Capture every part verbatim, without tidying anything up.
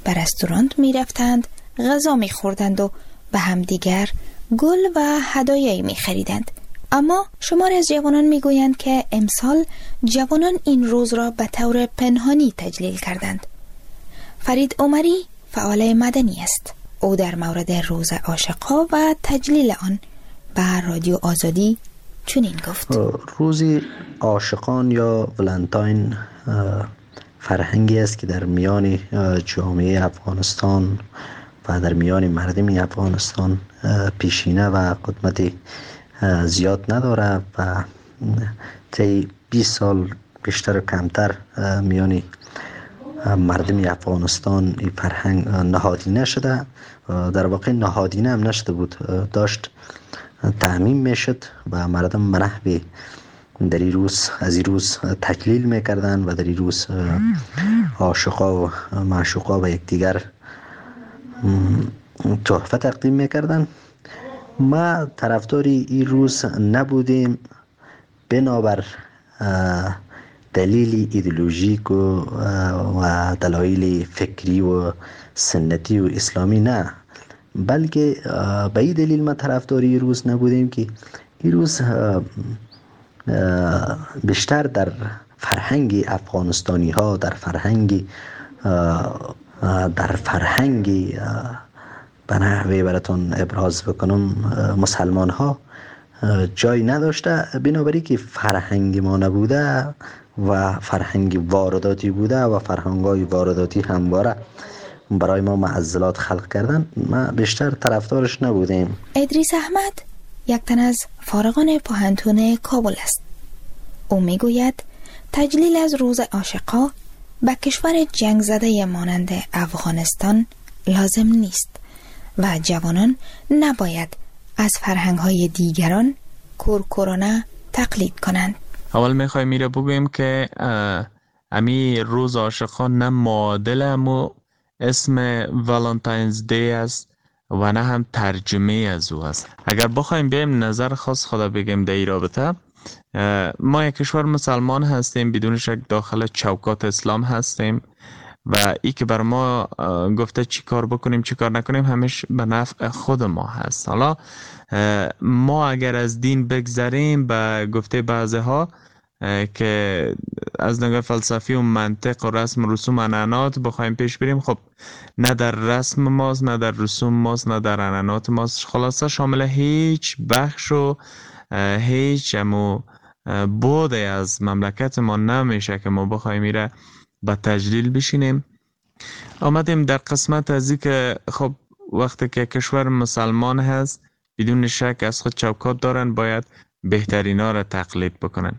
به رستوران می رفتند، غذا می خوردند و به همدیگر گل و هدایایی می خریدند. اما شمار از جوانان می گویند که امسال جوانان این روز را به طور پنهانی تجلیل کردند. فرید عمری فعال مدنی است. او در مورد روز عاشقا و تجلیل آن به رادیو آزادی چنین گفت: روز عاشقان یا ولنتاین فرهنگی است که در میان جامعه افغانستان و در میان مردم افغانستان پیشینه و قدمت زیاد نداره و طی بیست سال بیشتر و کمتر میان مردم افغانستان این فرهنگ نهادینه شده. در واقع نهادینه هم نشده بود، داشت تعمیم میشد و مردم به نحوی در این روز از این روز تجلیل میکردن و در این روز عاشقا و معشوقا و یکدیگر تحفه تقدیم میکردن. ما طرفداری این روز نبودیم بنابر دلیل ایدئولوژیک و دلایل فکری و سنتی و اسلامی نه، بلکه به این دلیل ما طرفداری این روز نبودیم که این روز بیشتر در فرهنگ افغانستانی ها، در فرهنگ در فرهنگ به نحوی براتون ابراز بکنم مسلمان ها جای نداشته، بنابراین که فرهنگ ما نبوده و فرهنگ وارداتی بوده و فرهنگ های وارداتی همواره برای ما معضلات خلق کردن، ما بیشتر طرفدارش نبودیم. ادریس احمد یک تن از فارغان پوهنتون کابل است. او میگوید تجلیل از روز عاشقا به کشور جنگ زده مانند افغانستان لازم نیست و جوانان نباید از فرهنگ‌های دیگران کورکورانه تقلید کنند. اول میخوایم میره بگویم که امی روز عاشقا نه معادل امو اسم والنتاینز دی است و نه هم ترجمه از او است. اگر بخوایم بیم نظر خاص خدا بگیم در این رابطه، ما یک کشور مسلمان هستیم، بدون شک داخل چوکات اسلام هستیم و ای که بر ما گفته چی کار بکنیم چی کار نکنیم همیشه به نفع خود ما هست. حالا ما اگر از دین بگذریم به گفته بعضی ها که از نگاه فلسفی و منطق و رسم و رسوم عنعنات بخوایم پیش بریم، خب نه در رسم ماست نه در رسوم ماست نه در عنعنات ماست، خلاصه شامل هیچ بخش و هیچ امو بوده از مملکت ما نمیشه که ما بخوایم میره با تجلیل بشینیم. آمدیم در قسمت از این که خب وقتی که کشور مسلمان هست بدون شک از خود چوکات دارن، باید بهترین ها را تقلید بکنن.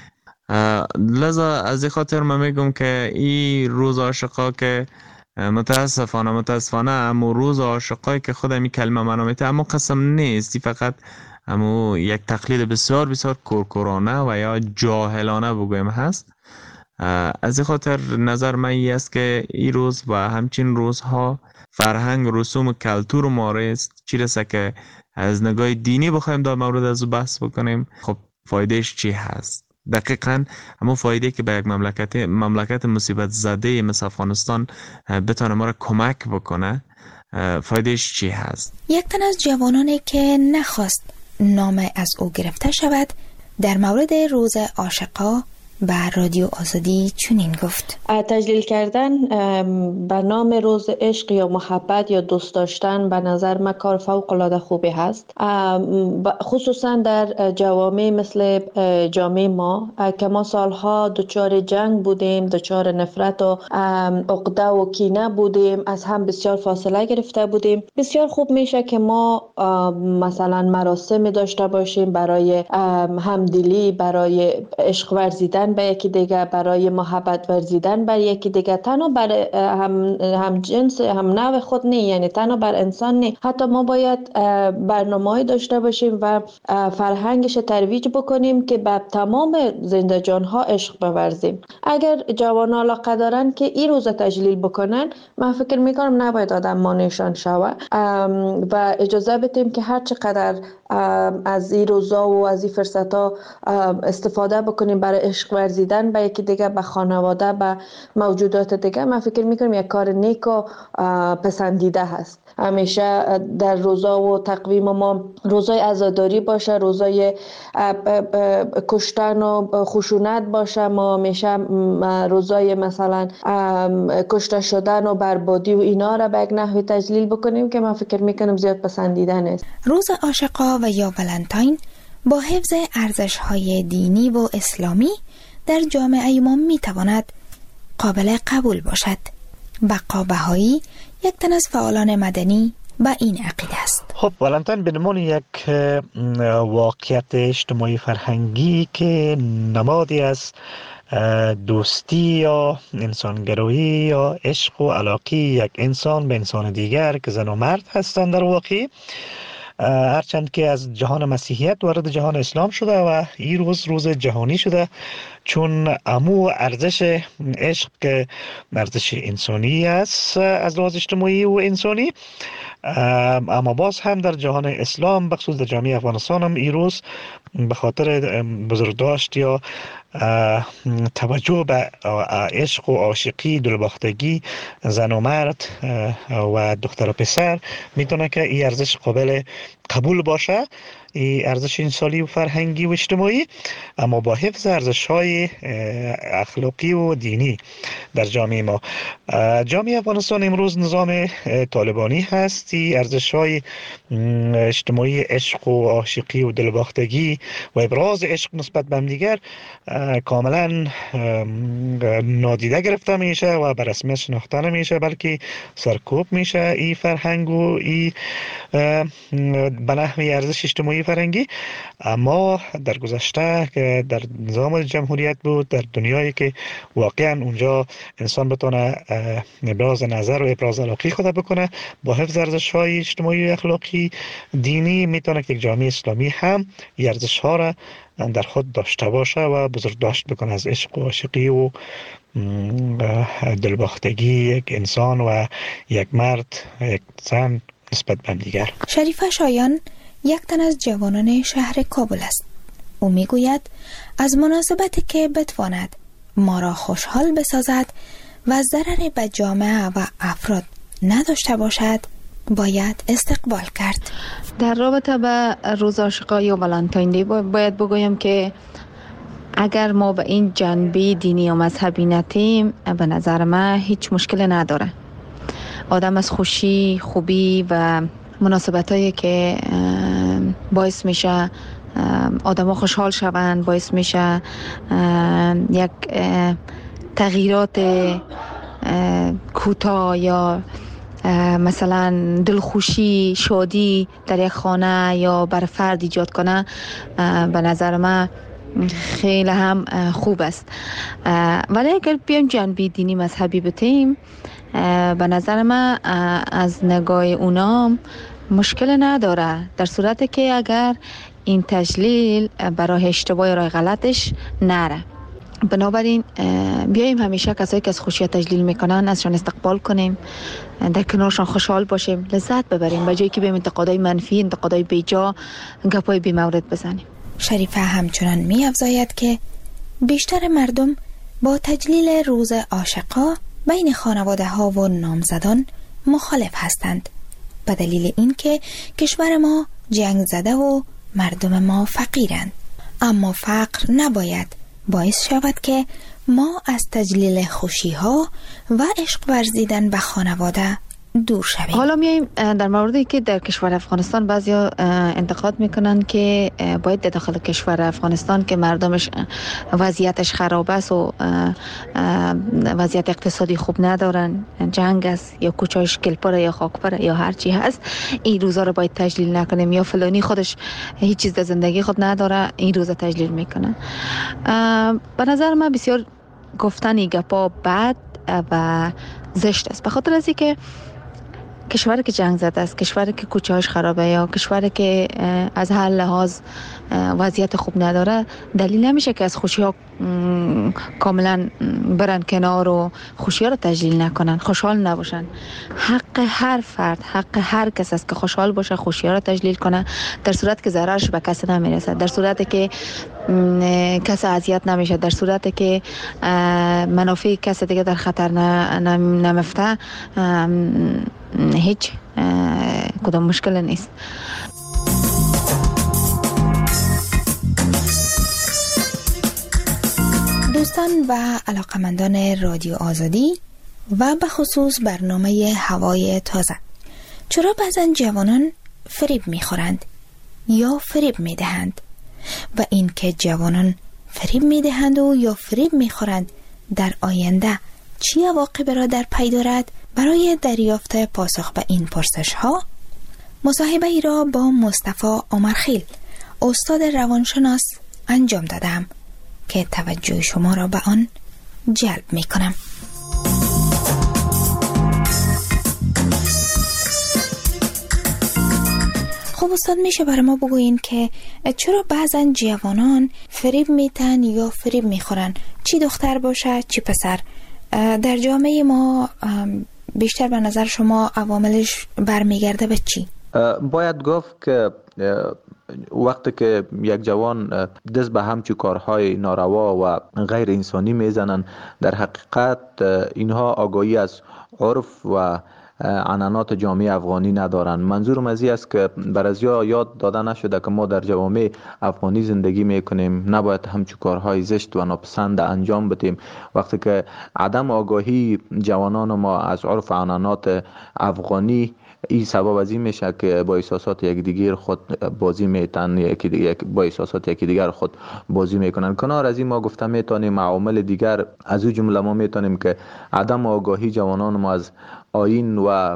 لذا از این خاطر من میگم که این روز عاشقا که متاسفانه متاسفانه امو روز عاشقایی که خود می کلمه منامیته اما قسم نیست، فقط امو یک تقلید بسیار بسیار کورکورانه و یا جاهلانه بگویم هست. از این خاطر نظر من این است که این روز و همچین روزها فرهنگ رسوم و کلتور ما است، چی رسه که از نگاه دینی بخوایم در مورد از بحث بکنیم، خب فایدهش چی هست؟ دقیقاً همون فایده که به یک مملکت مملکت مصیبت زده مثل افغانستان بتونه ما را کمک بکنه، فایدهش چی هست؟ یک تن از جوانانی که نخواست نام از او گرفته شود در مورد روز عاشقا به رادیو آزادی چنین گفت: تجلیل کردن به نام روز عشق یا محبت یا دوست داشتن به نظر من کار فوق العاده خوبی هست، خصوصا در جوامع مثل جامعه ما که ما سالها دچار جنگ بودیم، دچار نفرت و عقده و کینه بودیم، از هم بسیار فاصله گرفته بودیم. بسیار خوب میشه که ما مثلا مراسم داشته باشیم برای همدلی، برای عشق ورزیدن به یکی دیگه، برای محبت ورزیدن بر یکی دیگه، تنها بر هم, هم جنس هم نوع خود نه، یعنی تنها بر انسان نه، حتی ما باید برنامه‌ای داشته باشیم و فرهنگش ترویج بکنیم که به تمام زنده جانها عشق بورزیم. اگر جوان علاقه دارن که این روز تجلیل بکنن، من فکر میکنم نباید آدم مانعشان شوه و اجازه بدیم که هر چقدر از این روزا و از این فرصت ها استفاده بکنیم برای عشق ورزیدن به یکی دیگه، به خانواده، به موجودات دیگه، من فکر میکنم یک کار نیک و پسندیده هست. همیشه در روزا و تقویم ما روزای عزاداری باشه، روزای کشتن و خشونت باشه، ما همیشه روزای مثلا کشته شدن و بربادی و اینا را به یک نحوی تجلیل بکنیم که من فکر میکنم زیاد پسندیده نیست. روز عاشقا و یا ولنتاین با حفظ ارزش‌های دینی و اسلامی در جامعه ما میتواند قابل قبول باشد. بقا بهایی یک تن از فعالان مدنی با این عقیده است. خب ولنتاین به عنوان یک واقعیت اجتماعی فرهنگی که نمادی از دوستی یا انسانگرایی یا عشق و علاقه یک انسان به انسان دیگر که زن و مرد هستند در واقع، هرچند که از جهان مسیحیت وارد جهان اسلام شده و این روز روز جهانی شده، چون امو ارزش عشق که ارزش انسانی است از لحاظ اجتماعی و انسانی، اما باز هم در جهان اسلام بخصوص در جامعه افغانستان هم این روز به خاطر بزرگداشت یا توجه به عشق و عاشقی، دلباختگی زن و مرد و دختر و پسر میتونه که این ارزش قابل قبول باشه، این ارزش انسانی و فرهنگی و اجتماعی، اما با حفظ ارزش‌های اخلاقی و دینی در جامعه ما. جامعه افغانستان امروز نظام طالبانی هست. ارزش‌های اجتماعی عشق و عاشقی و دلباختگی و ابراز عشق نسبت به همدیگر کاملا نادیده گرفته میشه و به رسمیت شناخته نمیشه، بلکه سرکوب میشه این فرهنگ و این به نحوی ارزش اجتماعی فرهنگی. اما در گذشته که در نظام جمهوریت بود، در دنیایی که واقعا اونجا انسان بتونه ابراز نظر و ابراز علاقه خود بکنه با حفظ ارزش‌های اجتماعی و اخلاقی دینی، میتونه که یک جامعه اسلامی هم ارزش‌ها را در خود داشته باشه و بزرگداشت بکنه از عشق و عاشقی و دلباختگی یک انسان و یک مرد یک زن نسبت به دیگر. شریفه شایان یک تن از جوانان شهر کابل است. او میگوید از مناسبتی که بتواند ما را خوشحال بسازد و ضرری به جامعه و افراد نداشته باشد باید استقبال کرد. در رابطه با روز عاشقا یا ولنتاین دی باید بگویم که اگر ما به این جنبه دینی یا مذهبی نتیم، به نظر من هیچ مشکل نداره. آدم از خوشی، خوبی و مناسبتایی که باعث میشه آدم ها خوشحال شوند، باعث میشه یک تغییرات کوتاه یا مثلا دلخوشی، شادی در یک خانه یا بر فرد ایجاد کنه، به نظر من خیلی هم خوب است. ولی اگر بیایم جنبه دینی مذهبی بتیم، به نظر من از نگاه اونا مشکل نداره، در صورتی که اگر این تجلیل برای اشتباه راه غلطش نره. بنابراین بیاییم همیشه کسایی که از خوشی تجلیل میکنن ازشان استقبال کنیم، در کنارشان خوشحال باشیم، لذت ببریم، به جایی که بیم انتقادای منفی، انتقادای بیجا، گپای بی مورد بزنیم. شریفه همچنان می افزاید که بیشتر مردم با تجلیل روز عاشقا بین خانواده ها و نامزدان مخالف هستند، به دلیل اینکه کشور ما جنگ زده و مردم ما فقیرند. اما فقر نباید باعث شود که ما از تجلیل خوشی ها و عشق ورزیدن به خانواده دور شویم. حالا میایم در موردی که در کشور افغانستان بعضیا انتقاد میکنن که باید در داخل کشور افغانستان که مردمش وضعیتش خراب است و وضعیت اقتصادی خوب ندارن، جنگ است یا کوچه‌اش گلپره یا خاکپره یا هر چی هست، این روزا رو باید تجلیل نکنیم، یا فلانی خودش هیچ چیز در زندگی خود نداره این روزا تجلیل میکنه. به نظر من بسیار گفتن این گپا بد و زشت است، به خاطر از اینکه کشوری که جنگ زده است، کشوری که کوچه‌هاش خرابه یا کشوری که از هر لحاظ وضعیت خوب نداره، دلیل نمیشه که از خوشی‌ها کاملا برن کنار و خوشی‌ها رو تجلیل نکنن، خوشحال نباشن. حق هر فرد، حق هر کس است که خوشحال باشه، خوشی‌ها رو تجلیل کنه، در صورت که ضررش به کسی نمیرسه، در صورتی که کسی اذیت نمیشه، در صورتی که منافع کسی دیگه در خطر نمیفته، هیچ کدام مشکل نیست. دوستان و علاقمندان رادیو آزادی و به خصوص برنامه هوای تازه، چرا بعضن جوانان فریب میخورند یا فریب میدهند و این که جوانان فریب میدهند و یا فریب میخورند در آینده چی عواقبی را در پی دارد؟ برای دریافت پاسخ به این پرسش ها مصاحبه ای را با مصطفی عمرخیل، استاد روانشناس انجام دادم که توجه شما را به آن جلب می کنم. خب استاد، میشه برای ما بگوین که چرا بعضن جوانان فریب میتن یا فریب میخورن، چی دختر باشه چی پسر؟ در جامعه ما بیشتر به نظر شما عواملش برمیگرده به چی؟ باید گفت که وقتی که یک جوان دست به همچون کارهای ناروا و غیر انسانی میزنن، در حقیقت اینها آگاهی از عرف و عنعنات جامعه افغانی ندارن. منظورم از این است که برازیا یاد داده نشده که ما در جوامع افغانی زندگی میکنیم، نباید همچون کارهای زشت و ناپسند انجام بدیم. وقتی که عدم آگاهی جوانان ما از عرف و عنعنات افغانی، این سبب از این میشه که با احساسات یک دیگر خود بازی میتن، یکی دیگر با احساسات یکی دیگر خود بازی میکنن. کنار از این ما گفته میتونیم عوامل دیگر از او جمله ما میتونیم که عدم آگاهی جوانان ما از آیین و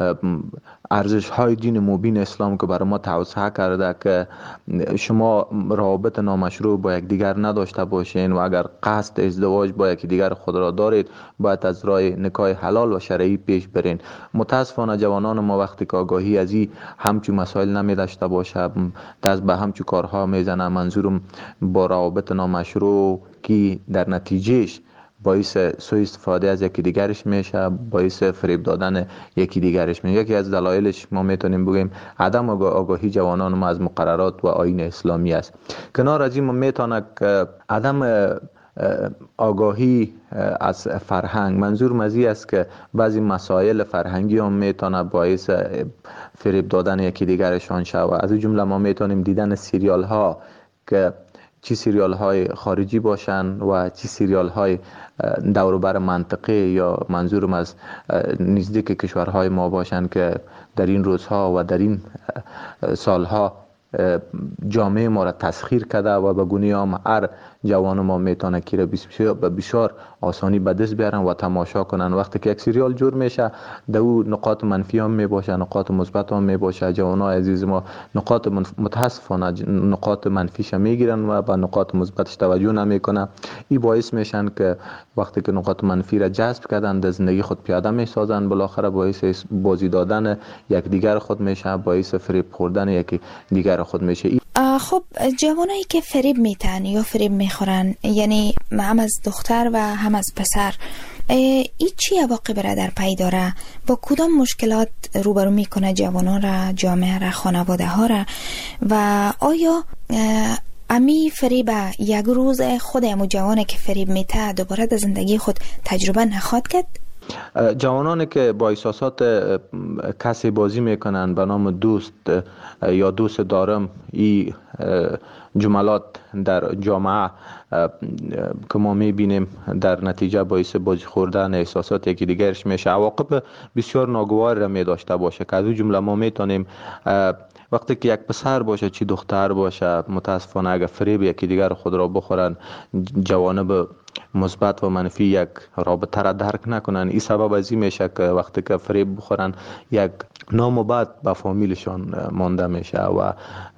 ارزش های دین مبین اسلام که برای ما توصیه کرده که شما روابط نامشروع با یک دیگر نداشته باشین و اگر قصد ازدواج با یک دیگر خود را دارید باید از راه نکاح حلال و شرعی پیش برین. متاسفانه جوانان ما وقتی که آگاهی از این همچون مسائل نمی داشته باشه، دست به همچون کارها میزنه. منظورم با روابط نامشروع که در نتیجهش باعث سوء استفاده از یکی دیگرش میشه، باعث فریب دادن یکی دیگرش میشه. یکی از دلایلش ما میتونیم بگیم عدم آگاهی جوانان ما از مقررات و آیین اسلامی است. کنار از این ما میتونه که عدم آگاهی از فرهنگ، منظور از این است که بعضی مسائل فرهنگی هم میتونه باعث فریب دادن یکی دیگرشان شود. از این جمله ما میتونیم دیدن سریال ها که چی سریال های خارجی باشن و چی سریال های دور بر منطقه یا منظورم از نزدیک کشورهای ما باشن که در این روزها و در این سالها جامعه ما را تسخیر کرده و به گونه هم هر جوان ما میتونه که بسیار بسیار آسانی به دست بیارن و تماشا کنن. وقتی که یک سریال جور میشه در او نقاط منفی هم میباشه، نقاط مثبت هم میباشه. جوانای عزیز ما نقاط متاسفانه نقاط منفیش میگیرن و به نقاط مثبتش توجه نمیکنن. این باعث میشن که وقتی که نقاط منفی را جذب کردن در زندگی خود پیاده میسازن، بالاخره باعث بازی دادن یک دیگر خود میشه، باعث فریب خوردن یک دیگر خود میشه. خب جوانایی که فریب میتن یا فریب میخورن، یعنی هم از دختر و هم از پسر، این چی عواقب را در پی داره؟ با کدام مشکلات روبرو میکنه جوانان را، جامعه را، خانواده ها را؟ و آیا امی فریب یک روز خود امو جوانه که فریب میته دوباره در زندگی خود تجربه نخواهد کرد؟ جوانانی که با احساسات کسی بازی میکنن به نام دوست یا دوست دارم، این جملات در جامعه که ما میبینیم در نتیجه باعث بازی خوردن احساسات یکی دیگرش میشه، عواقب بسیار ناگوار را میداشته باشه که از اون جمله ما میتونیم وقتی که یک پسر باشه چی دختر باشه، متاسفانه اگر فریب یکی دیگر خود را بخورن، جوانب مثبت و منفی یک رابطه را درک نکنن. این سبب از این میشه که وقتی که فریب بخورن یک نام و بد به فامیلشان مانده میشه. و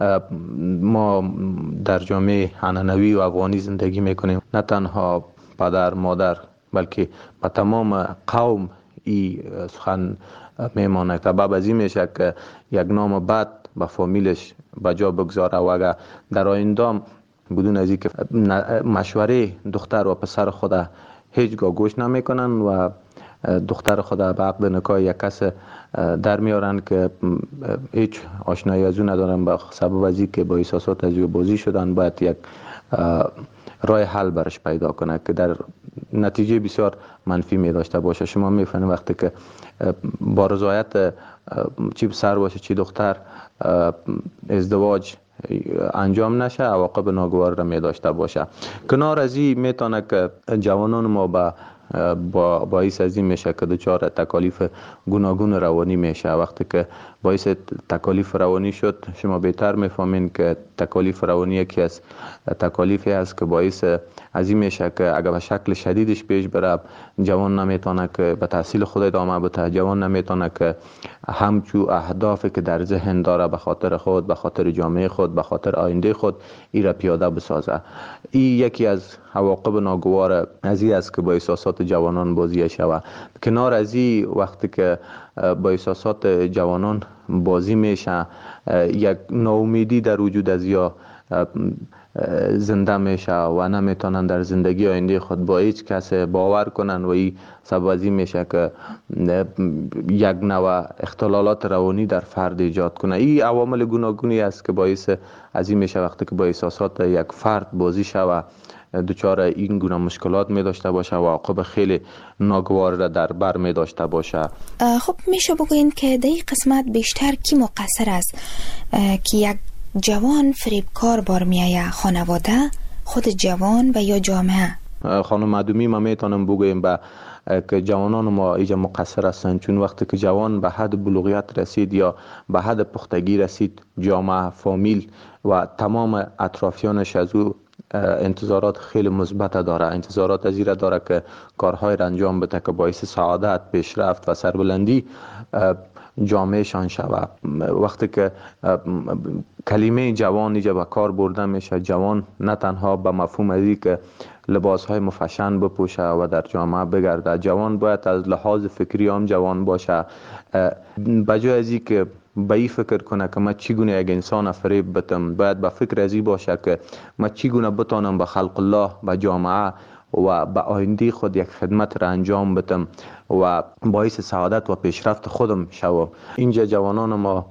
ما در جامعه عنعنوی و افغانی زندگی میکنیم، نه تنها پدر مادر بلکه به تمام قوم این سخن میمانه که بعد از این میشه که یک نام بد به فامیلش به جا بگذاره و اگر در آینده بدون از اینکه مشوره دختر و پسر خود هیچگاه گوش نمیکنن و دختر خود به عقد نکاح یک کس در میارن که هیچ آشنایی از اون ندارن به سبب از اینکه با احساسات از او بازی شدن، باید یک راه حل برش پیدا کنه که در نتیجه بسیار منفی می داشته باشه. شما میفهمید وقتی که با رضایت چی پسر باشه چی دختر ازدواج انجام نشه، عواقب ناگوار را می داشته باشه. کنار از این میتونه که جوانان ما با با باعث از این میشه که دچار تکالیف گوناگون روانی میشه. وقتی که باعث تکالیف روانی شد، شما بهتر میفهمین که تکالیف روانی یکی از تکالیفی است که باعث از این میشه که اگر به شکل شدیدش پیش بره، جوان نمیتونه که به تحصیل خود ادامه بده، جوان نمیتونه که همچو اهدافی که در ذهن داره به خاطر خود، به خاطر جامعه خود، به خاطر آینده خود ای را پیاده بسازه. این یکی از عواقب ناگوار از این است که با احساسات جوانان بازی شود. کنار از این وقتی که با احساسات جوانان بازی میشه، یک ناامیدی در وجود از یا زنده میشه و نمیتونن در زندگی آینده خود با هیچ کس باور کنن و این سبب از این میشه که یک نوع اختلالات روانی در فرد ایجاد کنه. این عوامل گوناگونی است که باعث از این میشه وقتی که با احساسات یک فرد بازی شود دچار این گونه مشکلات می داشته باشه و عواقب خیلی ناگوار را در بر می داشته باشه. خب میشه بگوین که در این قسمت بیشتر کی مقصر است که یک جوان فریبکار بار میایه؟ خانواده، خود جوان و یا جامعه؟ خانم معدومی ما میتونم بگویم با که جوانان ما ایجا مقصر هستند، چون وقتی که جوان به حد بلوغیت رسید یا به حد پختگی رسید، جامعه، فامیل و تمام اطرافیانش از او انتظارات خیلی مثبت داره. انتظارات از این داره که کارهای را انجام بده که باعث سعادت، پیشرفت و سربلندی جامعه شان شود. وقتی که کلمه جوان اینجا به کار برده میشه، جوان نه تنها به مفهوم ازی که لباس های مفشن بپوشه و در جامعه بگرده، جوان باید از لحاظ فکری هم جوان باشه. بجای ازی که به این فکر کنه که من چگونه یک انسان فریب بتم، باید به فکر ازی باشه که من چگونه بتانم به خلق الله، به جامعه و به آینده خود یک خدمت را انجام بدم و باعث سعادت و پیشرفت خودم شوم. اینجا جوانان ما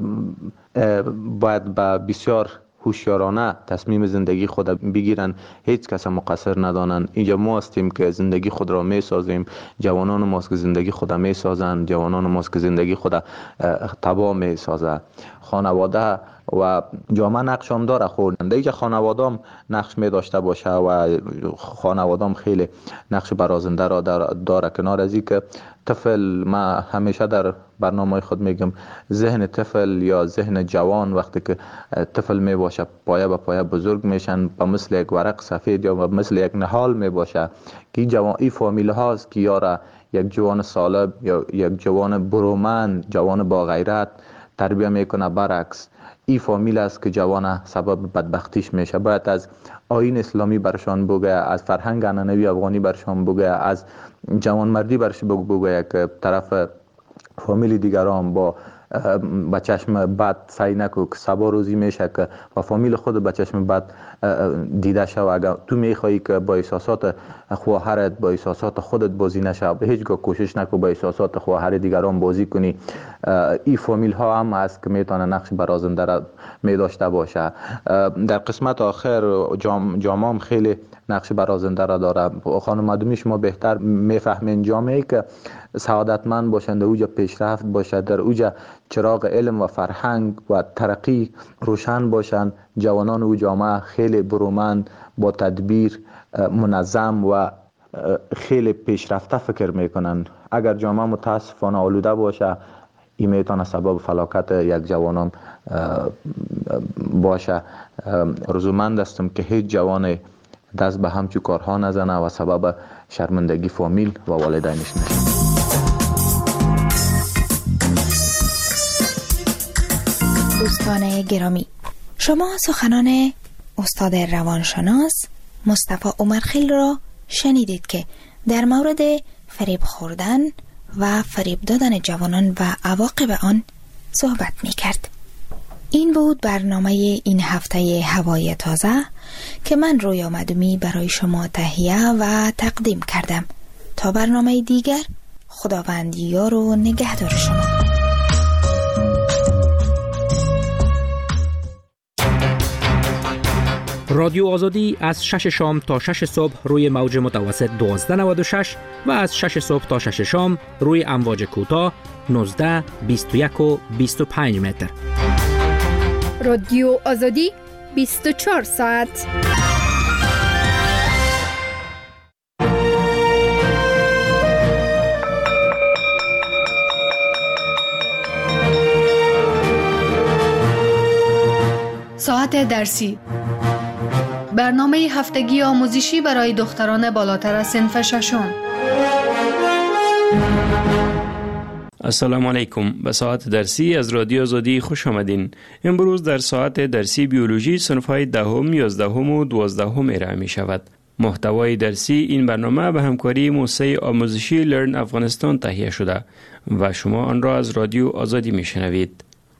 باید به بسیار هوشیارانه تصمیم زندگی خود بگیرن، هیچ کس مقصر ندانن. اینجا ما هستیم که زندگی خود را می سازیم، جوانان ماست که زندگی خود می سازن، جوانان ماست که زندگی خود تباه می سازه. خانواده و جامعه نقش هم داره خوردن. دیگه خانواده هم نقش می داشته باشه و خانواده هم خیلی نقش برازنده را داره. کنار از این که طفل، ما همیشه در برنامه خود میگم ذهن طفل یا ذهن جوان وقتی که طفل می باشه پایه به پایه بزرگ میشن، به مثل یک ورق سفید یا به مثل یک نهال می باشه که جوان ای فامیل هاست که یاره یک جوان سالب یا یک جوان برومند، جوان با غیرت تربیه میکنه. برعکس این فامیل است که جوان سبب بدبختیش میشه. باید از آیین اسلامی برشان بگه، از فرهنگ عنعنوی افغانی برشان بگه، از جوان مردی برش بگه که طرف فامیل دیگران با با چشم بد سعی نکو که سبا روزی میشه که و فامیل خود با چشم بد دیده شو. اگر تو میخوایی که با احساسات خواهرت، با احساسات خودت بازی نشه، به هیچگاه کوشش نکو با احساسات خواهر دیگران بازی کنی. این فامیل ها هم هست که میتونه نقش برازنده را می داشته باشه. در قسمت آخر جام جامعه خیلی نقش برازنده را داره. خانم معدومی شما بهتر میفهمین جامعه که سعادتمند باشند، در اوجا پیشرفت باشد، در اوجا چراغ علم و فرهنگ و ترقی روشن باشند، جوانان او جامعه خیلی برومند، با تدبیر، منظم و خیلی پیشرفته فکر میکنن. اگر جامعه متاسفانه آلوده باشه، این میتونه سبب فلاکت یک جوانان باشه. رضامند هستم که هیچ جوان دست به همچون کارها نزنه و سبب شرمندگی فامیل و والدینش نشه. دوستان گرامی، شما سخنان استاد روانشناس مصطفی عمرخیل را شنیدید که در مورد فریب خوردن و فریب دادن جوانان و عواقب آن صحبت می کرد. این بود برنامه این هفته هوای تازه که من رویا مدومی برای شما تهیه و تقدیم کردم. تا برنامه دیگر، خداوند یار و نگهدار شما. رادیو آزادی از شش شام تا شش صبح روی موج متوسط دوازده نود و شش و از شش صبح تا شش شام روی امواج کوتاه نوزده، بیست و یک و بیست و پنج متر. رادیو آزادی بیست و چهار ساعت. ساعت درسی، برنامه هفتگی آموزشی برای دختران بالاتر از صنف ششم. السلام علیکم. به ساعت درسی از رادیو آزادی خوش آمدین. امروز در ساعت درسی بیولوژی صنف‌های دهم، یازدهم و دوازدهم ارائه می شود. محتوای درسی این برنامه به همکاری موسسه آموزشی لرن افغانستان تهیه شده و شما آن را از رادیو آزادی می شنوید.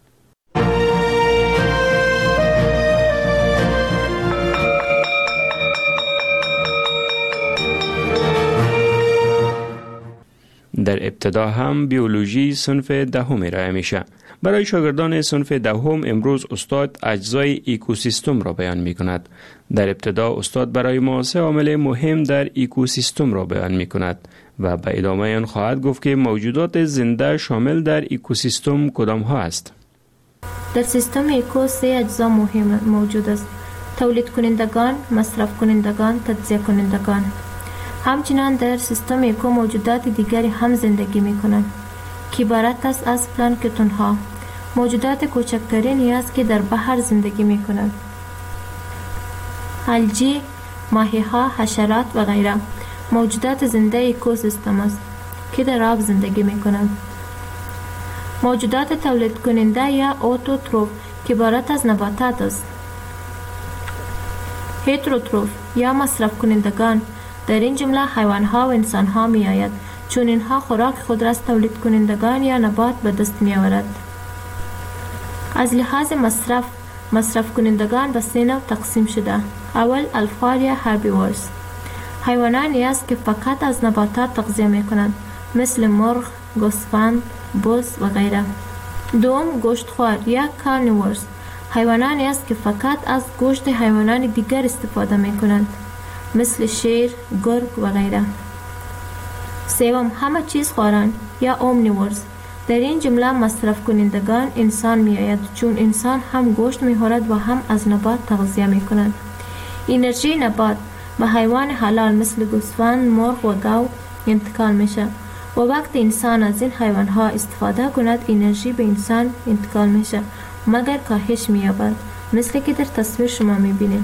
در ابتدا هم بیولوژی صنف دهم ارائه میشه. برای شاگردان صنف دهم امروز استاد اجزای اکوسیستم را بیان می کند. در ابتدا استاد برای ما سه عامل مهم در اکوسیستم را بیان می کند و به ادامه آن خواهد گفت که موجودات زنده شامل در اکوسیستم کدام ها است. در سیستم اکو سه اجزا مهم موجود است: تولید کنندگان، مصرف کنندگان، تجزیه کنندگان. همچنین در سیستم اکو موجودات دیگری هم زندگی می کنند که عبارت است از پلانکتون ها، موجودات کوچکترینی است که در بحر زندگی می کنند. الگی، ماهی ها، حشرات و غیره موجودات زنده اکوسیستم است که در آب زندگی می کنند. موجودات تولید کننده یا اوتوتروف که عبارت از نباتات است. هتروتروف یا مصرف کنندگان در این جمله حیوان ها و انسان ها می آید، چون اینها خوراک خود را از تولید کنندگان یا نبات به دست می آورد. از لحاظ مصرف، مصرف کنندگان به سه نوع تقسیم شده. اول الفار یا هربیورز، حیوانانی است که فقط از نباتات تغذیه می کنند، مثل مرغ، گوسفند، بز و غیره. دوم گوشتخوار یا کارنیورز، حیوانانی است که فقط از گوشت حیوانات دیگر استفاده می کنند، مثل شیر، گرگ و غیره. سوم همه چیز خواران یا اومنیورز، در این جمله مصرف کنندگان انسان می آید، چون انسان هم گوشت می خورد و هم از نبات تغذیه می کند. انرژی نبات به حیوان حلال مثل گوسفند، مرغ و گاو انتقال می شود و وقت انسان از این حیوان ها استفاده کند انرژی به انسان انتقال می شود مگر کاهش می یابد، مثل که در تصویر شما می بینید.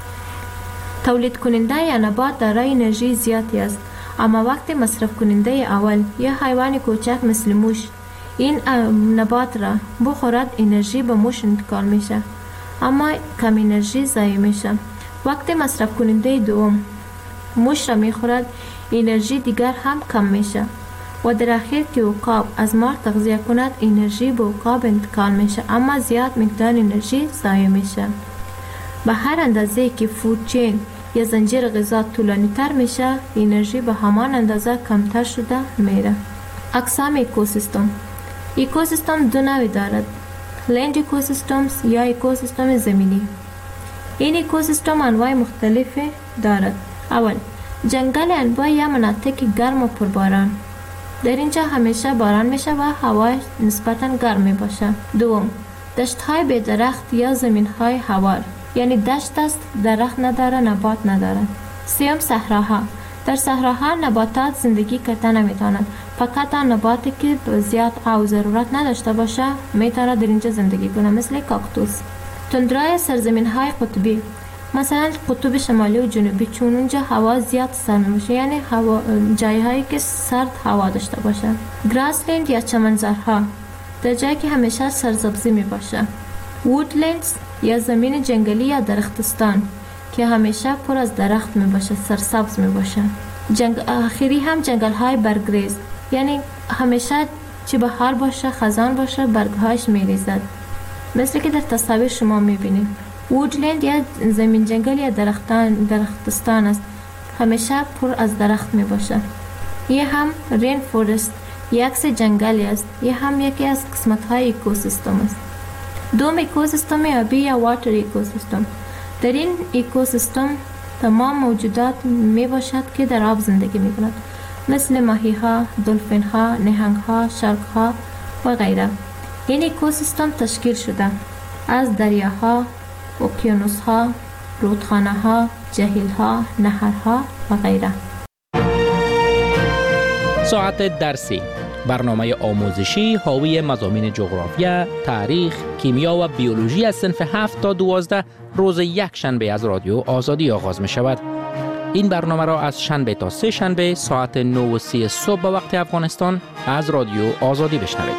تولید کننده یا نبات دارای انرژی زیادی است، اما وقتی مصرف کننده اول یا حیوان کوچک مثل موش این نبات را بخورد انرژی به موش انتقال میشه، اما کم انرژی ضایع میشه. وقتی مصرف کننده دوم موش را میخورد انرژی دیگر هم کم میشه و در اخیر که عقاب از مار تغذیه کند انرژی به عقاب انتقال میشه، اما زیاد مقدار انرژی ضایع میشه. به هر اندازه که فود چین یا زنجیر غذا طولانی تر میشه انرژی به همان اندازه کمتر شده میره. اقسام اکوسیستم. اکوسیستم دو نوع دارد: لند اکوسیستمز یا اکوسیستم زمینی. این اکوسیستم انواع مختلفی دارد. اول جنگل انواع یا مناطق گرم و پرباران، در اینجا همیشه باران میشه و هوا نسبتاً گرم می باشه. دوم دشت های بی درخت یا زمین های هوار، یعنی دشت است درخت نداره، نبات نداره. سوم صحراها، در صحراها نباتات زندگی کردن نمیتونند، فقط آن نباتی که زیاد آب ضرورت نداشته باشه میتونه در اینجا زندگی کنه، مثل کاکتوس. تندرای سرزمین های قطبی، مثلا قطب شمالی و جنوبی، چون اونجا هوا زیاد سرد میشه، یعنی هوا جایی هایی که سرد هوا داشته باشه. گراسلند یا چمنزارها، در جایی که همیشه سرسبزی می باشه. وودلندز یا زمین جنگلی یا درختستان که همیشه پر از درخت می باشه، سرسبز می باشه. جنگ آخری هم جنگل های برگریز، یعنی همیشه چه بهار باشه خزان باشه برگهاش میریزد. مثل که در تصاویر شما میبینید. وودلند یا زمین جنگل یا درختان درختستان است. همیشه پر از درخت میباشه. یه هم رین فورست یک عکس جنگلی است. یه هم یکی از قسمت های اکوسیستم است. دوم اکوسیستم آبی یا واتر اکوسیستم. در این اکوسیستم تمام موجودات می باشد که در آب زندگی می کنند، مثل ماهی ها، دلفین ها، نهنگ ها، شارک ها و غیره. این اکوسیستم تشکیل شده از دریاها، اقیانوس ها، رودخانه ها، جهیل ها، نهرها و غیره. ساعت درسی، برنامه آموزشی حاوی مضامین جغرافیا، تاریخ، کیمیا و بیولوژی از صنف هفت تا دوازده روز یک شنبه از رادیو آزادی آغاز می شود. این برنامه را از شنبه تا سه شنبه ساعت نه و سی صبح به وقت افغانستان از رادیو آزادی بشنوید.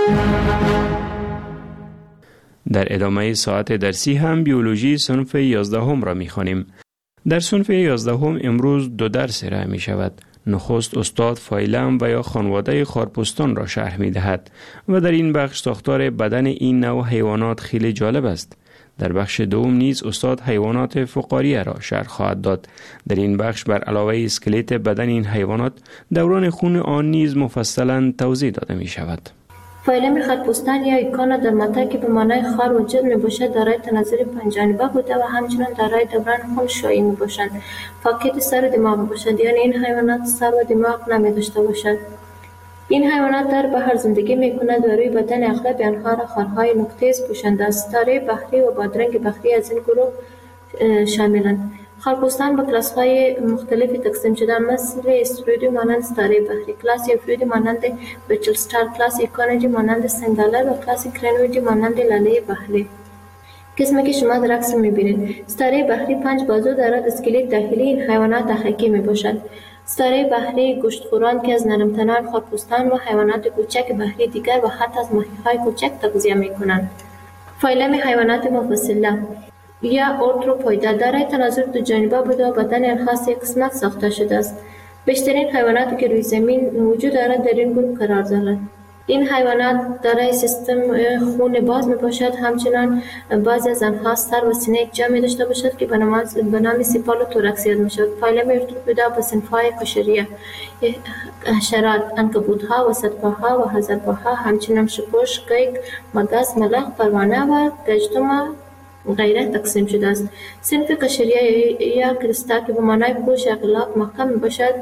در ادامه ساعت درسی هم بیولوژی صنف یازدهم را می خوانیم. در صنف یازدهم امروز دو درس ارائه می شود. نخست استاد فایلم و یا خانواده خارپستان را شرح می دهد و در این بخش ساختار بدن این نوع حیوانات خیلی جالب است. در بخش دوم نیز استاد حیوانات فقاریه را شرح خواهد داد. در این بخش بر علاوه اسکلت بدن این حیوانات دوران خون آن نیز مفصلا توضیح داده می شود. فایلم خارپستان یا ایکانا در ماده که به معنای خار وجود می باشد دارای تناظر پنجانبه بوده و همچنان دارای دوران خون شایی می باشند. فاقد سر و دماغ می باشد، یعنی این حیوانات سر و دماغ نمی داشته باشد. این حیوانات در بحر زندگی می کنند و روی بدن اغلب آنها را خارهای نقطه‌ای پوشانده است. ستاره بحری و بادرنگ بحری از این گروه شاملند. خارپستان به کلاس‌های مختلفی تقسیم شده، مثل استرویدی مانند ستاره بحری، کلاس یوفریدی مانند بچل ستار، کلاس ایکونیدی مانند سنگالر و کلاس کرنویدی مانند لاله بحری. قسمی که شما در عکس می‌بینید، ستاره بحری پنج بازو دارد. اسکلت داخلی این حیوانات دقیقی میباشد. ستاره بحری گوشتخوران که از نرمتنان خارپستان و حیوانات کوچک بحری دیگر و حتی از ماهی‌های کوچک تغذیه می‌کنند. فایلم حیوانات مفصله یا ارتروپویدا دارای تناظر دو جانبه بوده و بدن آنها سه قسمت ساخته شده است. بیشترین حیواناتی که روی زمین وجود دارد در این گروه قرار دارند. این حیوانات دارای سیستم خون باز می باشد. همچنان بعضی از آنها سر و سینه یک جا می داشته باشد که به نام سیپالوتوراکس یاد می شود. فایلم ارتروپویدا به صنف‌های قشریه، حشرات، عنکبوت‌ها، وسطپاها و هزارپاها، همچنان شپش، قیق، مگس، ملخ، پروانه و گژدم غیره تقسیم شده است. صنف قشریه یا کریستا که به معنای پوش اغلاق محکم می باشد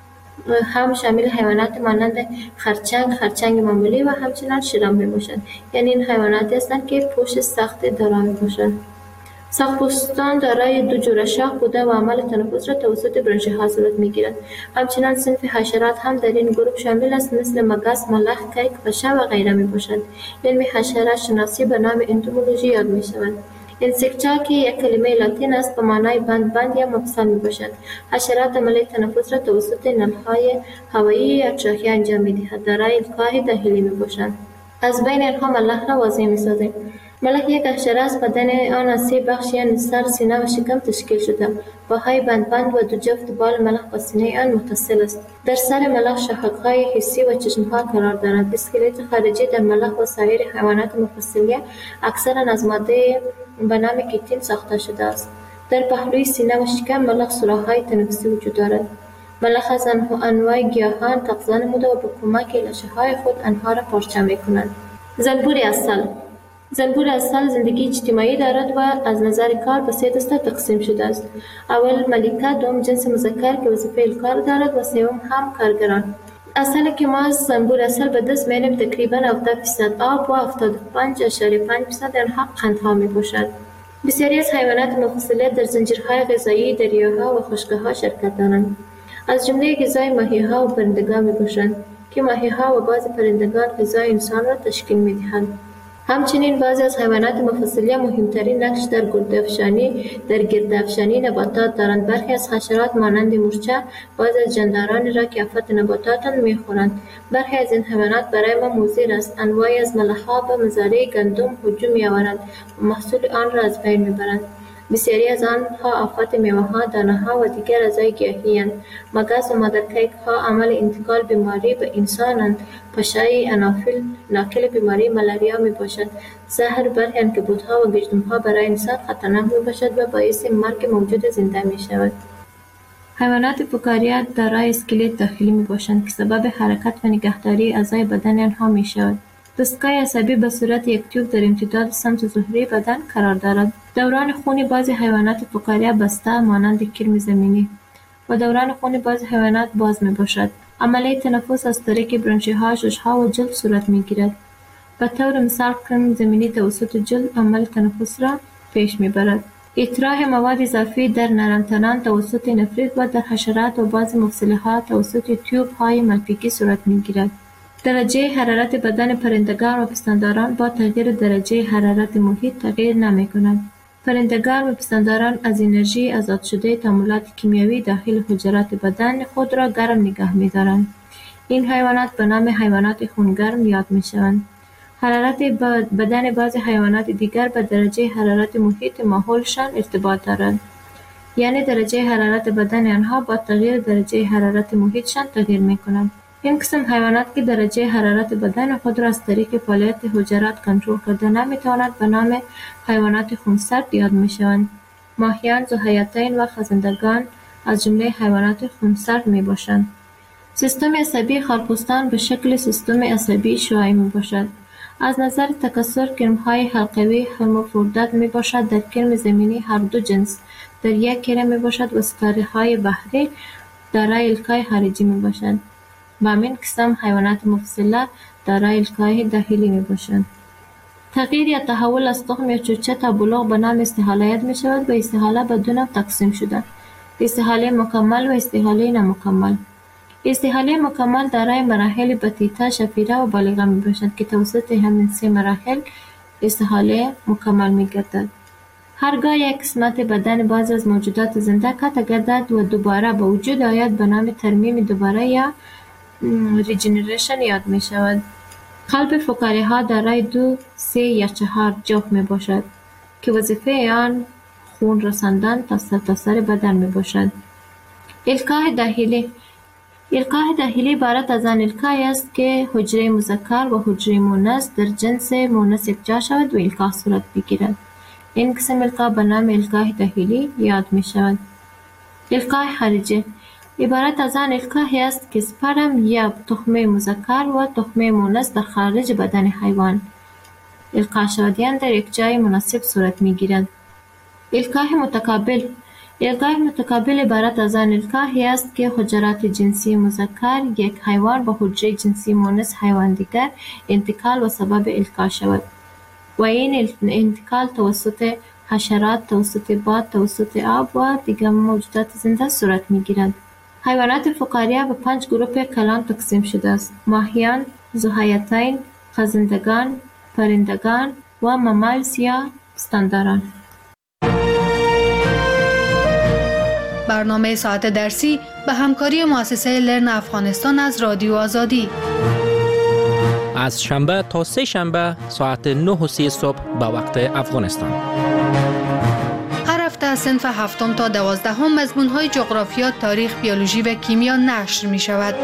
هم شامل حیوانات مانند خرچنگ، خرچنگ معمولی و همچنان شرام می باشد. یعنی این حیواناتی هستند که پوش سخت دارا می باشند. ساق‌پوستان دارای دو جوره شاخ بوده و عمل تنفس را توسط برانشی ها صورت می گیرد. همچنان صنف حشرات هم در این گروه شامل است، مثل مگس، ملخ، کیک، پشه و غیره می باشند. علم حشرات شناسی به نام انتومولوژی یاد می شود. انسکتا که یک کلمه لاتین است به معنای بند بند یا مفصل می باشد. حشرات عمل تنفس را توسط نلهای هوایی یا تراکیه انجام می دهد. دارای القاء داخلی می باشند. از بین آنها ملخ را واضح می سازیم. ملخ یک حشره است. بدن آن از سه بخش یعنی سر، سینه و شکم تشکیل شده. پاهای بند بند و دو جفت بال ملخ با سینه آن متصل است. در سر ملخ شاخک‌های حسی و چشم‌ها قرار دارد. اسکلت خارجی در ملخ و سایر حیوانات مفصلیه اکثرا از ماده به نام کیتین ساخته شده است. در پهلوی سینه و شکم ملخ سوراخ‌های تنفسی وجود دارد. ملخ از انواع گیاهان تغذیه نموده و به کمک لاشه‌های خود آنها را پارچه می‌کنند. زنبور عسل زنبور عسل زندگی اجتماعی دارد و از نظر کار به سه دسته تقسیم شده است. اول ملکه، دوم جنس مذکر که وظیفه کار دارد و سوم هم کارگران. عسل که ما از زنبور عسل به دست می‌آوریم تقریباً هفتاد درصد آب و هفتاد و پنج اشاریه پنج درصد آنها قندها می‌باشد. بسیاری از حیوانات مفصله در زنجیرهای غذایی دریاها و خشک‌ها شرکت دارند. از جمله غذای ماهی‌ها و پرندگان می‌باشند که ماهی‌ها و بعضی پرندگان غذای انسان را تشکیل می‌دهند. همچنین بعضی از حیوانات مفصلیه مهمترین نقش در گردافشانی در گردافشانی نباتات دارند. برخی از حشرات مانند مورچه بعضی از جاندارانی را که آفت نباتات میخورند. برخی از این حیوانات برای ما مضر است. انواعی از ملخ‌ها به مزارع گندم هجوم میآورند و محصول آن را از بین میبرند. بسیاری از آنها آفات میوه‌ها، دانه‌ها و دیگر اعضای گیاهی‌اند. مگس و مادرکیک‌ها عامل انتقال بیماری به انسانند. پشای انافیل ناقل بیماری ملاریا میباشد. زهر برخی عنکبوت‌ها و گژده‌ها برای انسان خطرناک میباشد و باعث مرگ موجود زنده میشود. حیوانات فکاریا دارای اسکلت داخلی میباشند که سبب حرکت و نگهداری اعضای بدن آنها میشود. دستگاه عصبی به صورت یک تیوب در امتداد سمت ظهری بدن قرار دارد. دوران خون بعضی حیوانات فکاریا بسته مانند کرم زمینی و دوران خون بعضی حیوانات باز میباشد. عملیه تنفس از طریق برانشی‌ها، شش‌ها و جلد صورت میگیرد. به طور مثال کرم زمینی توسط جلد عمل تنفس را پیش میبرد. اطراح مواد اضافی در نرمتنان توسط نفریت و در حشرات و بعضی مفصل‌ها توسط تیوب های ملفیکی صورت میگیرد. درجه حرارت بدن پرندگان و پستانداران با تغییر درجه حرارت محیط تغییر نمی کند. پرندگان و پستانداران از انرژی آزاد شده تعاملات کیمیایی داخل حجرات بدن خود را گرم نگه می دارند. این حیوانات به نام حیوانات خونگرم یاد می شوند. حرارت بدن بعضی حیوانات دیگر به درجه حرارت محیط ماحولشان ارتباط دارد. یعنی درجه حرارت بدن آنها با تغییر درجه حرارت محیطشان تغییر می کند. این قسم حیوانات که درجه حرارت بدن خود را از طریق فعالیت حجرات کنترل کرده نمیتواند به نام حیوانات خونسرد یاد میشوند. ماهیان، ذوحیاتین و خزندگان از جمله حیوانات خونسرد می باشند. سیستم عصبی خرپوستان به شکل سیستم عصبی شعاعی می باشد. از نظر تکثر کرم‌های حلقوی هرمافرودیت می باشد. در کرم زمینی هر دو جنس در یک کره می باشد و ستاره‌های بحری دارای الکای خارجی می باشند. با همین قسم حیوانات مفصله دارای الکای داخلی می باشند. تغییر یا تحول از تخم یا چوچه تا بلوغ به نام استحاله یاد می شود. به استحاله به دو نوع تقسیم شده: استحاله مکمل و استحاله نامکمل. استحاله مکمل دارای مراحل بطیطه، شفیره و بالغه می باشد که توسط همین سه مراحل استحاله مکمل می گردد. هرگاه یک قسمت بدن بعضی از موجودات زنده قطع گردد و دوباره به وجود آید به نام ترمیم دوباره یا ریجنریشن یاد می شود. قلب فکاریه ها دارای دو، سه یا چهار جوف می باشد که وظیفه آن خون رساندن تا سرتاسر بدن می باشد. الکای داخلی. الکای داخلی عبارت از آن الکای است که حجره مذکر و حجره مؤنث در جنس مؤنث یکجا شود و الکا صورت بگیرد. این قسم الکا به نام الکای داخلی یاد می شود. الکای خارجی عبارت از آن الکای است که سپرم یا تخمه مذکر و تخمه مؤنث در خارج بدن حیوان القا شدیان در یک جای مناسب صورت می گیرد. الکای متقابل. الکای متقابل عبارت از آن الکای است که حجرات جنسی مذکر یک حیوان به حجره جنسی مؤنث حیوان دیگر انتقال و سبب الکا شود و این انتقال توسط حشرات، توسط باد، توسط آب و دیگر موجودات زنده صورت می گیرد. حیوانات فکاریا به پنج گروه کلان تقسیم شده است: ماهیان، ذوحیاتین، خزندگان، پرندگان و ممالز یا پستانداران. برنامه ساعت درسی به همکاری مؤسسه لرن افغانستان از رادیو آزادی. از شنبه تا سه شنبه ساعت نه و سی صبح به وقت افغانستان. هر هفته از صنف هفتم تا دوازدهم مضمون‌های جغرافیا، تاریخ، بیولوژی و کیمیا نشر می شود.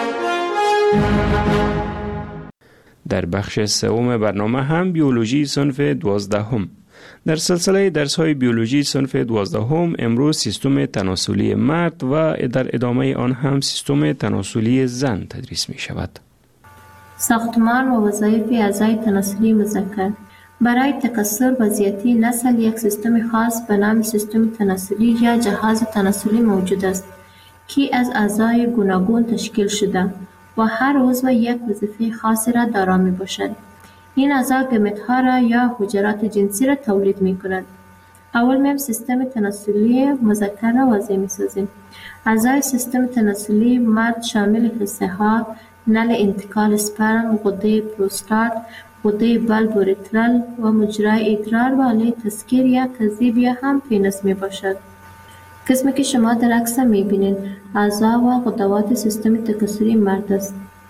در بخش سوم برنامه هم بیولوژی صنف دوازدهم. در سلسله درس‌های بیولوژی صنف دوازدهم امروز سیستم تناسلی مرد و در ادامه آن هم سیستم تناسلی زن تدریس می شود. ساختمان و وظایف اعضای تناسلی مذکر. برای تکثر و زیاتی نسل یک سیستم خاص به نام سیستم تناسلی یا جهاز تناسلی موجود است که از اعضای گوناگون تشکیل شده و هر عضو یک وظیفه خاصی را دارا می باشد. این اعضا گمیت‌ها را یا حجرات جنسی را تولید می کند. اول میم سیستم تناسلی مذکر را واضح می سازیم. اعضای سیستم تناسلی مرد شامل حصه ها، نل انتقال اسپرم، غده پروستات، غده بلب اوریترال و مجرای ادرار و آله تسکیر یا کذیب یا هم پینس می باشد. قسمی که شما در عکس می بینید اعضا و غدوات سیستم تکثری مرد است.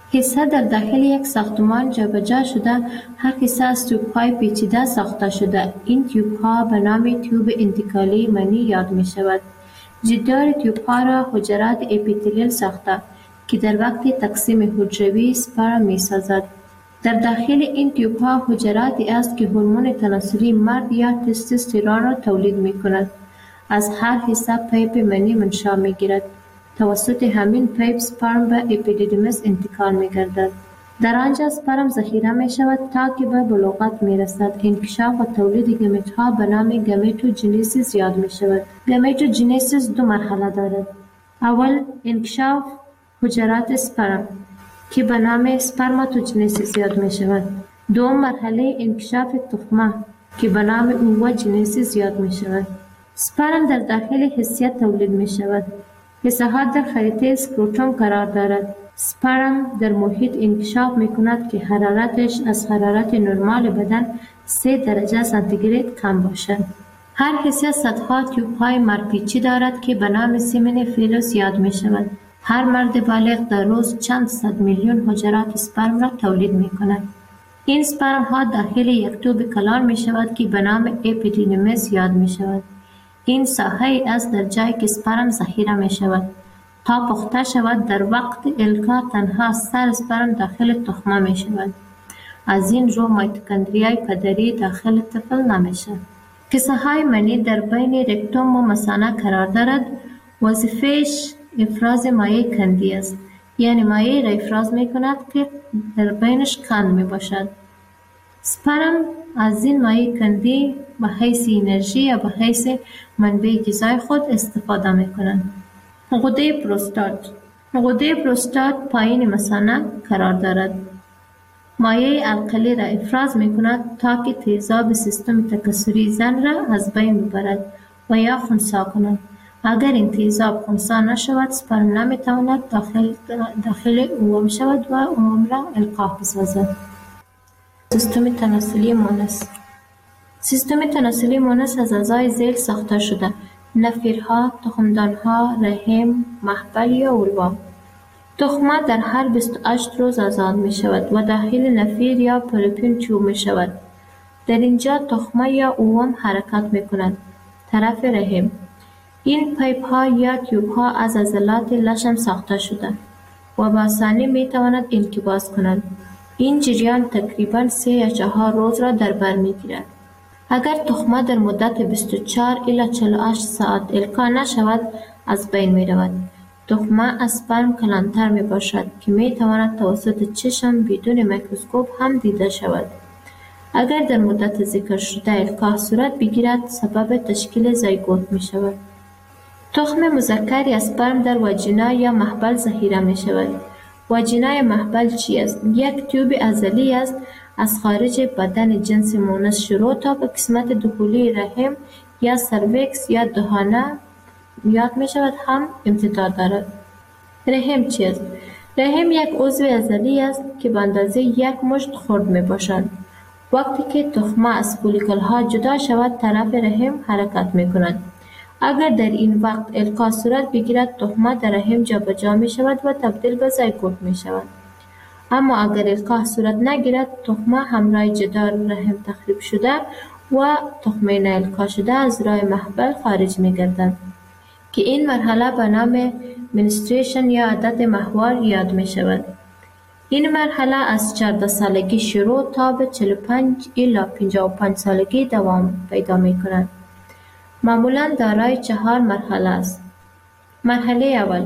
حصه در داخل یک ساختمان جابجا شده، هر حصه از تیوب‌های پیچیده ساخته شده. این تیوب‌ها به نام تیوب انتقالی منی یاد می شود. جدار تیوب‌ها را حجرات اپیتلیل ساخته که در وقت تقسیم حجروی سپرم می سازد. در داخل این تیوب‌ها حجراتی است که هورمون تناسلی مرد یا تستوسترون را تولید می کند. از هر حصه پیپ منی منشأ می گیرد. توسط همین پیپ سپرم به اپیدیدیمس انتقال می گردد. در آنجا سپرم ذخیره می شود تا که به بلوغت می رسد. انکشاف و تولید گمیت ها به نام گمیتوجنیسیس یاد می شود. گمیتوجنیسیس دو مرحله دارد. اول انکشاف حجرات سپرم که به نام سپرماتوجنیسیس یاد می شود. دوم مرحله انکشاف تخمه که به نام اووجنیسیس یاد می شود. سپرم در داخل حسیه تولید می شود. حصه ها در خریطه سکروتوم قرار دارد. سپرم در محیط انکشاف می کند که حرارتش از حرارت نرمال بدن سه درجه سانتیگراد کم باشد. هر حصه صدها تیوب های مرپیچی دارد که به نام سیمن فیلوس یاد می شود. هر مرد بالغ در روز چند صد میلیون حجرات سپرم را تولید می کند. این سپرم ها داخل یک توب کلان می شود که به نام اپیدیدیمس یاد می شود. این ساحه است در جایی که سپرم ذخیره می شود. تا پخته شود در وقت القا تنها سر سپرم داخل تخمه می شود. از این رو مایتوکندریای پدری داخل طفل نمیشه. حصه های منی در بین رکتوم و مثانه قرار دارد. وظیفهش افراز مایع کندی است. یعنی مایع را افراز می کند که در بینش کند می باشد. سپرم از این مایع کندی به حیث انرژی یا به حیث منبع غذای خود استفاده می کنند. غده پروستات غده پروستات پایین مثانه قرار دارد. مایع القلی را افراز می کند تا که تیزاب سیستم تکثری زن را از بین ببرد و یا خنثی کند. اگر این تیزاب خنثی نشود سپرم نمی تواند داخل, داخل اوم شود و اوم را القاح بسازد. سیستم تناسلی مونس سیستم تناسلی مونس از اعضای ذیل ساخته شده. نفیرها، تخمدانها، رحم، محبل یا اولوا. تخمه در هر بیست و هشت روز آزاد می شود و داخل نفیر یا پروپین چوب می شود. در اینجا تخمه یا اوم حرکت می کند. طرف رحم. این پیپ ها یا تیوب ها از عضلات لشم ساخته شده و با آسانی می تواند انقباض کنند. این جریان تقریباً سه یا چهار روز را در بر می گیرد. اگر تخمه در مدت بیست و چهار الی چهل و هشت ساعت القا نشود از بین می رود. تخمه از سپرم کلانتر می باشد که می تواند توسط چشم بدون میکروسکوپ هم دیده شود. اگر در مدت ذکر شده القاح صورت بگیرد سبب تشکیل زایگوت می شود. تخم مذکر یا سپرم در واژینا یا محبل ذخیره می شود. واژینا یا محبل چی است؟ یک تیوب عضلی است از خارج بدن جنس مونس شروع تا به قسمت داخلی رحم یا سرویکس یا دهانه یاد می شود هم امتداد دارد. رحم چی است؟ رحم یک عضو عضلی است که به اندازه یک مشت خرد می باشد. وقتی که تخمه از فولیکل ها جدا شود طرف رحم حرکت می کند. اگر در این وقت القاح صورت بگیرد تخمه در رحم جابجا می شود و تبدیل به زایگوت می شود. اما اگر القاح صورت نگیرد تخمه همراه جدار رحم تخریب شده و تخمه نالقاح شده از راه محبل خارج می گردد که این مرحله به نام منستریشن یا عادت ماهوار یاد می شود. این مرحله از چهارده سالگی شروع تا به چهل و پنج الی پنجاه و پنج سالگی دوام پیدا می کند. معمولاً دارای چهار مرحله است. مرحله اول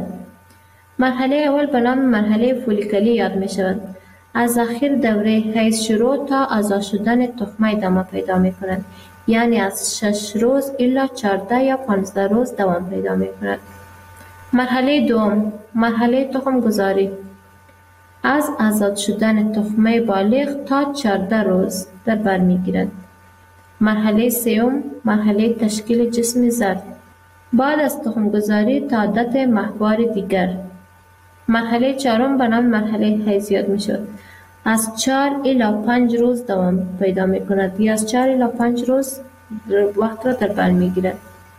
مرحله اول به نام مرحله فولیکلی یاد می شود. از آخر دوره حیض شروع تا آزاد شدن تخمه ادامه پیدا می کند. یعنی از شش روز الی چهارده یا پانزده روز دوام پیدا می کند. مرحله دوم مرحله تخم گذاری از آزاد شدن تخمه بالغ تا چهارده روز در بر می گیرد. مرحله سوم مرحله تشکیل جسم زرد بعد از تخم گذاری تا عادت ماهوار دیگر. مرحله چهارم به نام مرحله حیض یاد می شود. از چهار الی پنج روز دوام پیدا می کند یا از چهار الی پنج روز وقت را در بر می گیرد.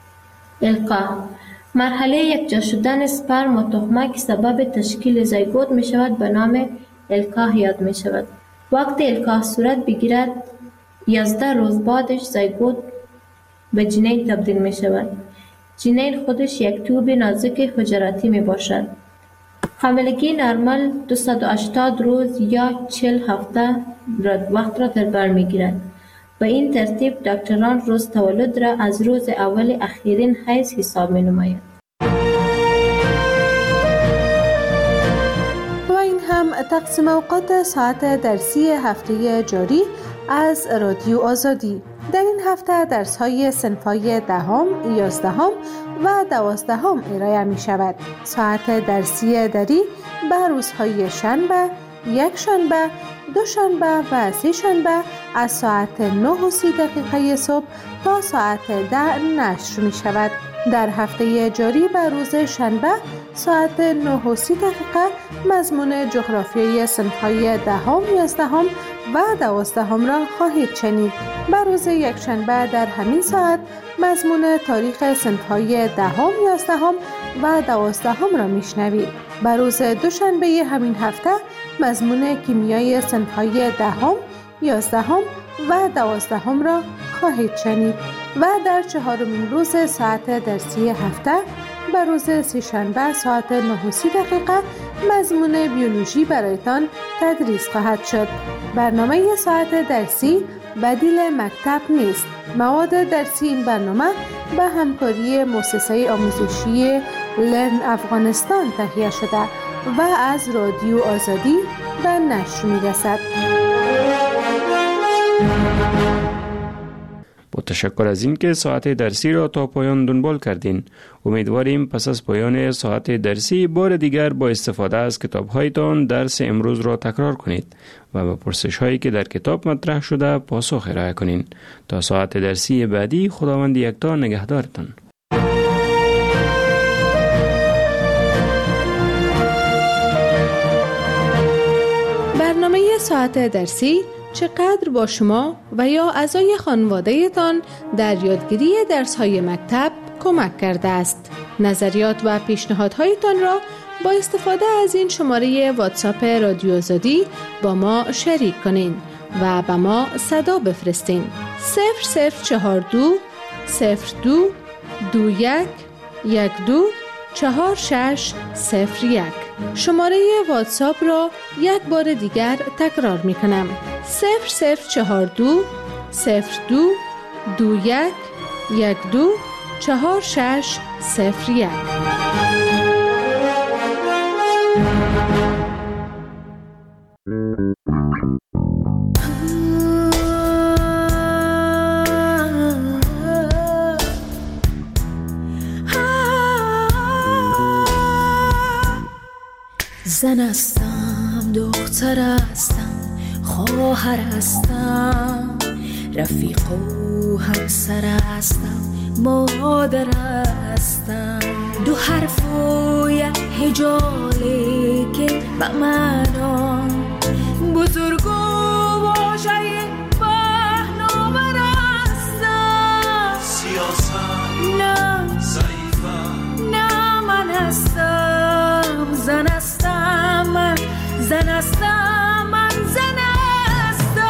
القاح مرحله یکجا شدن سپرم و تخمه که سبب تشکیل زایگوت می شود به نام الکاه یاد می شود. وقتی الکاه صورت بگیرد یازده روز بعدش زایگوت به جنین تبدیل می شود. جنین خودش یک توب نازک حجراتی می باشد. حاملگی نرمال دویست و هشتاد روز یا چهل هفته وقت را در بر می گیرد. به این ترتیب دکتران روز تولد را از روز اول اخیرین حیض حساب می نماید. و این هم تقسیم اوقات ساعت درسی هفته جاری از رادیو آزادی. در این هفته درس های صنف‌های دهم، یازدهم و دوازدهم ارائه می شود. ساعت درسی دری به روزهای شنبه، یک شنبه، دو شنبه و سه شنبه از ساعت نه و سی دقیقه صبح تا ساعت ده نشر می شود. در هفته جاری به روز شنبه ساعت نه و سی دقیقه مضمون جغرافیای صنف‌های دهم، یازدهم و دوازدهم را خواهید شنید. به روز یک شنبه در همین ساعت مضمون تاریخ صنف‌های دهم، یازدهم و دوازدهم را میشنوید. به روز دوشنبه همین هفته مضمون کیمیای صنف‌های دهم، یازدهم و دوازدهم را خواهید شنید و در چهارمین روز ساعت درسی هفته به روز سه‌شنبه ساعت نه و سی دقیقه مضمون بیولوژی برایتان تدریس خواهد شد. برنامه ساعت درسی بدیل مکتب نیست. مواد درسی این برنامه به همکاری مؤسسه آموزشی لرن افغانستان تهیه شده و از رادیو آزادی به نشر می‌رسد. با تشکر از این که ساعت درسی را تا پایان دنبال کردین. امیدواریم پس از پایان ساعت درسی بار دیگر با استفاده از کتاب‌هایتان درس امروز را تکرار کنید و به پرسش‌هایی که در کتاب مطرح شده پاسخ ارائه کنین. تا ساعت درسی بعدی خداوند یکتا نگهدارتان. برنامه ساعت درسی چقدر با شما و یا اعضای خانواده تان در یادگیری درس‌های مکتب کمک کرده است. نظریات و پیشنهادهایتان را با استفاده از این شماره واتساپ رادیو آزادی با ما شریک کنین و به ما صدا بفرستین. صفر صفر چهار دو صفر دو دو یک یک دو چهار شش صفر یک. شماره واتساپ را یک بار دیگر تکرار می کنم. صفر صفر چهار دو صفر دو دو یک یک دو چهار شش صفر یک. زن هستم، دختر هستم، خواهر هستم، رفیق و همسر هستم، مادر هستم. دو حرف و یک هجاله که به معنا بزرگ و واژه پهناور هستم. سیاست نه ضعیفم، نه من هستم زن هستم، من زن هستم، من زن هستم.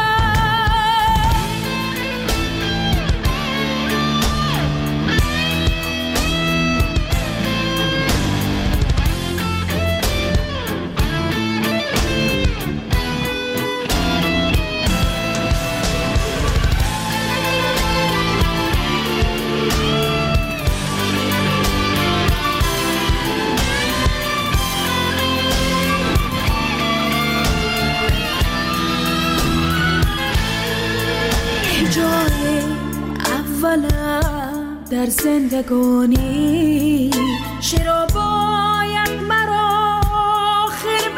در زندگانی چرا باید مرا آخر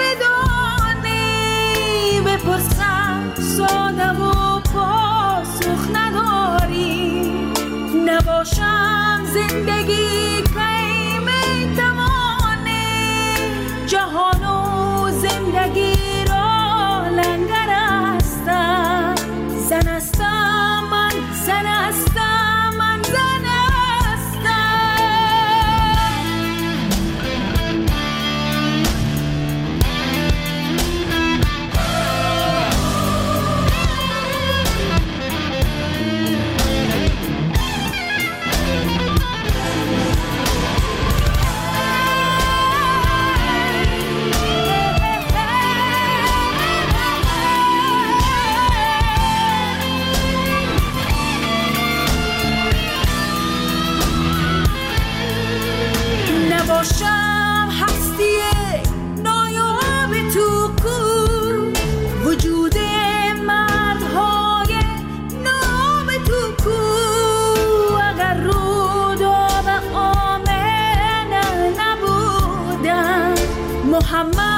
بدانی؟ بپرسم ساده و پاسخ نداری. نباشم زندگی کی میتوانی؟ جهان و زندگی را لنگر هستم. زن هستم، من زن هستم، من زن هستم. محمد